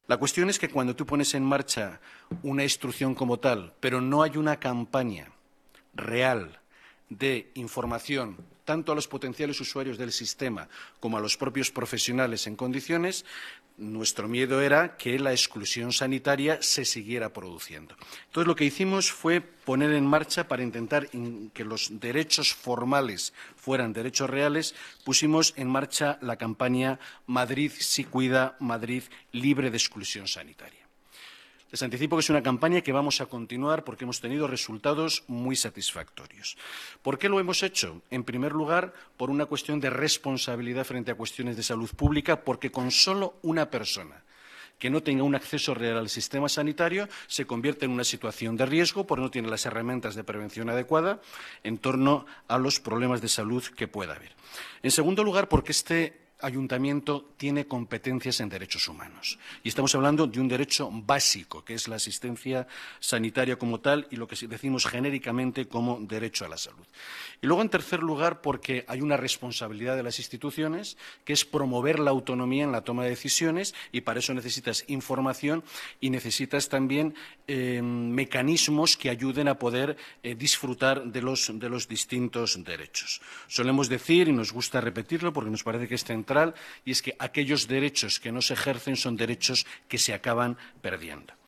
La cuestión es que cuando tú pones en marcha una instrucción como tal, pero no hay una campaña real de información tanto a los potenciales usuarios del sistema como a los propios profesionales en condiciones, nuestro miedo era que la exclusión sanitaria se siguiera produciendo. Entonces, lo que hicimos fue poner en marcha, para intentar que los derechos formales fueran derechos reales, pusimos en marcha la campaña Madrid sí cuida, Madrid libre de exclusión sanitaria. Les anticipo que es una campaña que vamos a continuar porque hemos tenido resultados muy satisfactorios. ¿Por qué lo hemos hecho? En primer lugar, por una cuestión de responsabilidad frente a cuestiones de salud pública, porque con solo una persona que no tenga un acceso real al sistema sanitario se convierte en una situación de riesgo porque no tiene las herramientas de prevención adecuada en torno a los problemas de salud que pueda haber. En segundo lugar, porque este ayuntamiento tiene competencias en derechos humanos. Y estamos hablando de un derecho básico, que es la asistencia sanitaria como tal y lo que decimos genéricamente como derecho a la salud. Y luego, en tercer lugar, porque hay una responsabilidad de las instituciones, que es promover la autonomía en la toma de decisiones, y para eso necesitas información y necesitas también mecanismos que ayuden a poder disfrutar de los distintos derechos. Solemos decir, y nos gusta repetirlo porque nos parece que es central, y es que aquellos derechos que no se ejercen son derechos que se acaban perdiendo.